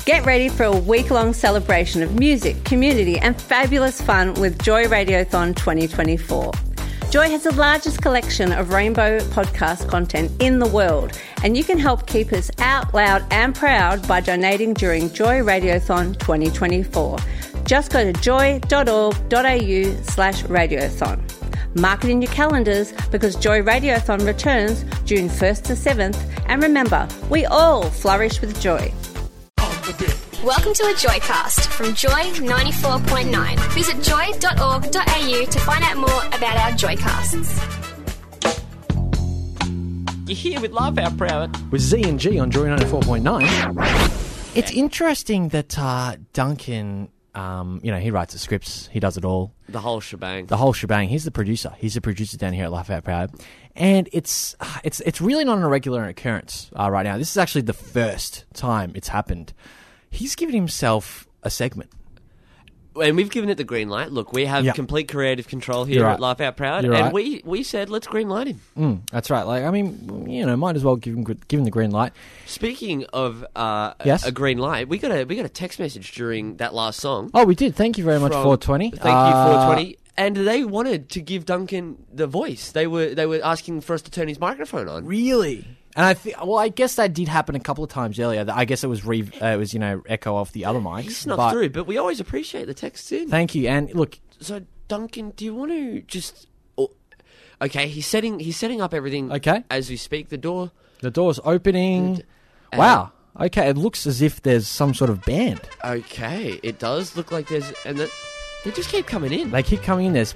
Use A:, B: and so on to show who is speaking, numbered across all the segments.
A: Get ready for a week-long celebration of music, community and fabulous fun with Joy Radiothon 2024. Joy has the largest collection of rainbow podcast content in the world, and you can help keep us out loud and proud by donating during Joy Radiothon 2024. Just go to joy.org.au/radiothon. Mark it in your calendars because Joy Radiothon returns June 1st to 7th, and remember, we all flourish with joy.
B: Welcome to a Joycast from Joy 94.9. Visit joy.org.au to find out more about our Joycasts.
C: You're here with Laugh Out Proud.
D: With Z and G on Joy 94.9. It's interesting that Duncan, he writes the scripts, he does it all.
C: The whole shebang.
D: The whole shebang. He's the producer. He's the producer down here at Laugh Out Proud. And it's really not a regular occurrence right now. This is actually the first time it's happened. He's given himself a segment.
C: And we've given it the green light. Look, we have complete creative control here at Laugh Out Proud.
D: You're
C: and
D: right.
C: we said, let's green light him.
D: That's right. Might as well give him the green light.
C: Speaking of a green light, we got a text message during that last song.
D: Oh, we did. Thank you very much, 420.
C: Thank you, 420. And they wanted to give Duncan the voice. They were asking for us to turn his microphone on.
D: Really? And I guess that did happen a couple of times earlier. I guess it was echo off the other mics.
C: He snuck through, but we always appreciate the texts in.
D: Thank you. And look,
C: so Duncan, do you want to just? Okay, he's setting up everything.
D: Okay,
C: as we speak, the
D: door's opening. Wow. Okay, it looks as if there's some sort of band.
C: Okay, it does look like there's they just keep coming in.
D: They keep coming in. There's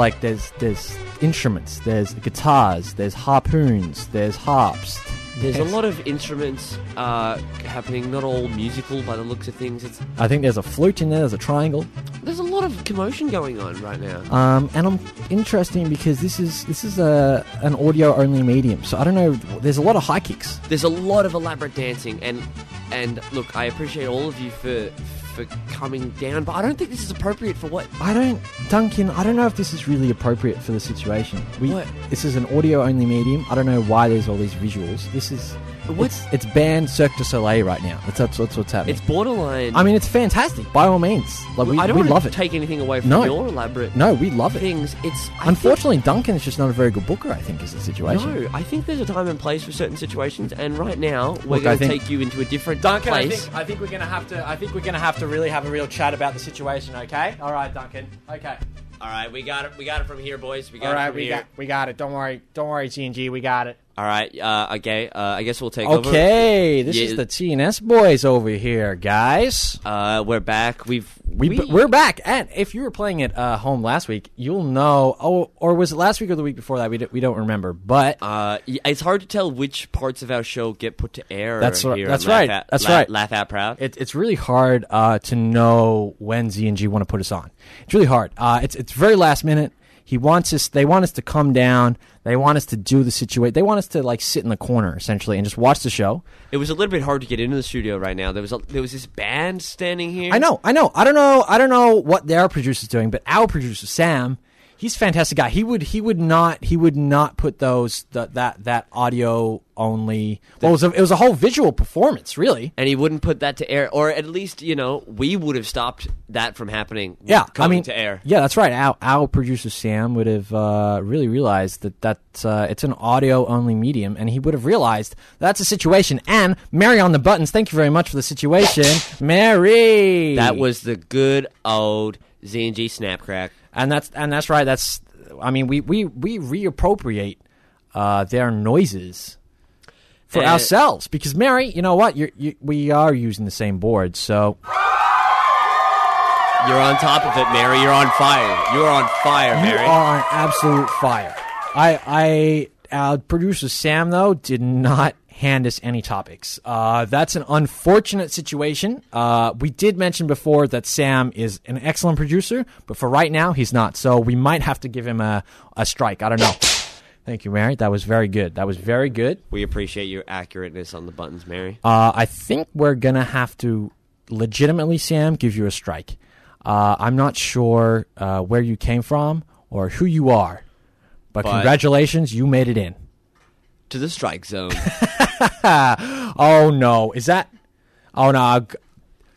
D: instruments, there's guitars, there's harpoons, there's harps.
C: There's a lot of instruments happening, not all musical by the looks of things.
D: I think there's a flute in there, there's a triangle.
C: There's a lot of commotion going on right now.
D: And I'm interesting because this is an audio-only medium, so I don't know, there's a lot of high kicks.
C: There's a lot of elaborate dancing, and look, I appreciate all of you for coming down, but I don't think this is appropriate for what...
D: Duncan, I don't know if this is really appropriate for the situation.
C: What?
D: This is an audio-only medium. I don't know why there's all these visuals. This is... It's band Cirque du Soleil right now. That's what's happening.
C: It's borderline...
D: I mean, it's fantastic, by all means. We love it.
C: Take anything away from your elaborate...
D: No, we love it.
C: Things.
D: Unfortunately, Duncan's just not a very good booker, I think, is the situation.
C: No, I think there's a time and place for certain situations, and right now, we're going to take you into a different place.
D: I think we're going to have to really have a real chat about the situation, okay? All right, Duncan. Okay.
C: All right, we got it from here, boys. We got
D: it. Don't worry, G&G, we got it.
C: All right, okay, I guess we'll take over.
D: Okay, this is the TNS boys over here, guys.
C: We're back.
D: We're back, and if you were playing at home last week, you'll know. Or was it last week or the week before that? We don't remember, but
C: it's hard to tell which parts of our show get put to air.
D: That's
C: right.
D: That's right.
C: Laugh Out Proud.
D: It's really hard to know when Z&G want to put us on. It's really hard. It's very last minute. They want us to come down. They want us to do the situation. They want us to sit in the corner essentially and just watch the show.
C: It was a little bit hard to get into the studio right now. There was this band standing here.
D: I know. I don't know what their producer's doing, but our producer Sam, he's a fantastic guy. He would not put that audio only. Well, it was a whole visual performance, really.
C: And he wouldn't put that to air, or at least we would have stopped that from happening.
D: Yeah,
C: to air.
D: Yeah, that's right. Our producer Sam would have really realized that it's an audio only medium, and he would have realized that's a situation. And Mary on the buttons, thank you very much for the situation, Mary.
C: That was the good old Z&G snap crack.
D: And that's right. We reappropriate their noises for ourselves because Mary, you know what? We are using the same board, so
C: you're on top of it, Mary. You're on fire. You're on fire, Mary.
D: You are on absolute fire. Our producer Sam though did not hand us any topics. That's an unfortunate situation. We did mention before that Sam is an excellent producer, but for right now, he's not. So we might have to give him a strike. I don't know. Thank you, Mary. That was very good.
C: We appreciate your accurateness on the buttons, Mary.
D: I think we're going to have to legitimately, Sam, give you a strike. I'm not sure where you came from or who you are, but congratulations, you made it in.
C: To the strike zone.
D: Oh, no. Is that... Oh, no.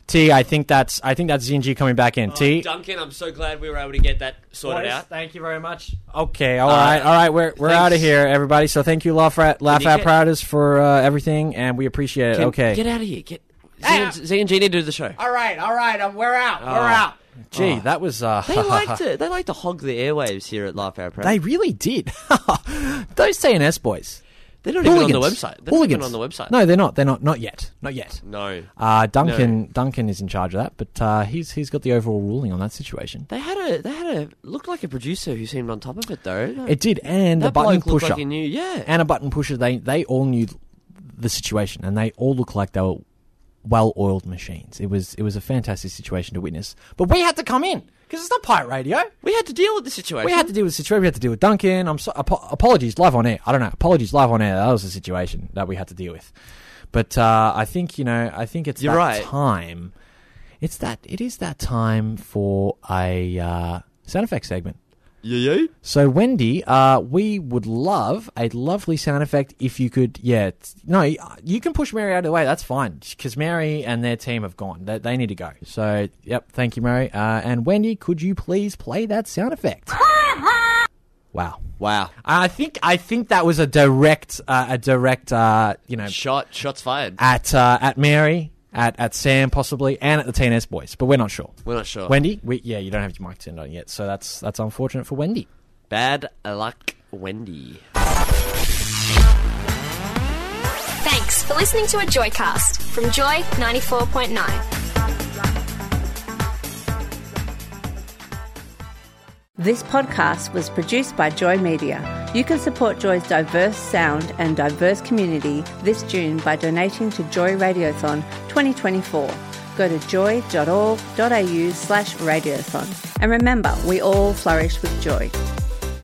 D: T, I think that's ZNG coming back in. T.
C: Duncan, I'm so glad we were able to get that sorted out.
D: Thank you very much. Okay, all right. We're out of here, everybody. So thank you, Laugh Apparatus, for everything, and we appreciate it. Okay,
C: get out of here. ZNG need to do the show.
D: All right. We're out. We're out. Gee, that was.
C: They like to hog the airwaves here at Laugh Apparatus.
D: They really did. Those TNS boys.
C: They're not even on the website. They're not even on the website.
D: No, they're not. They're not. Not yet.
C: No.
D: Duncan is in charge of that, but he's got the overall ruling on that situation.
C: They had a looked like a producer who seemed on top of it though.
D: It did, and
C: that
D: the button pusher.
C: Like he knew, yeah.
D: And a button pusher. They all knew the situation, and they all looked like they were well-oiled machines. It was a fantastic situation to witness. But we had to come in. Because it's not pirate radio.
C: We had to deal with the situation.
D: We had to deal with Duncan. Apologies live on air. I don't know. Apologies live on air. That was the situation that we had to deal with. But I think it's
C: You're right.
D: time. It is that time for a sound effects segment.
C: Yeah.
D: So, Wendy, we would love a lovely sound effect if you could, you can push Mary out of the way, that's fine, because Mary and their team have gone. They need to go. So, yep, thank you, Mary. And Wendy, could you please play that sound effect? Wow. I think that was a direct,
C: shots fired.
D: At Mary. At Sam, possibly, and at the TNS boys, but we're not sure. Wendy, you don't have your mic turned on yet, so that's unfortunate for Wendy.
C: Bad luck, Wendy.
B: Thanks for listening to a Joycast from Joy 94.9.
A: This podcast was produced by Joy Media. You can support Joy's diverse sound and diverse community this June by donating to Joy Radiothon 2024. Go to joy.org.au/radiothon. And remember, we all flourish with joy.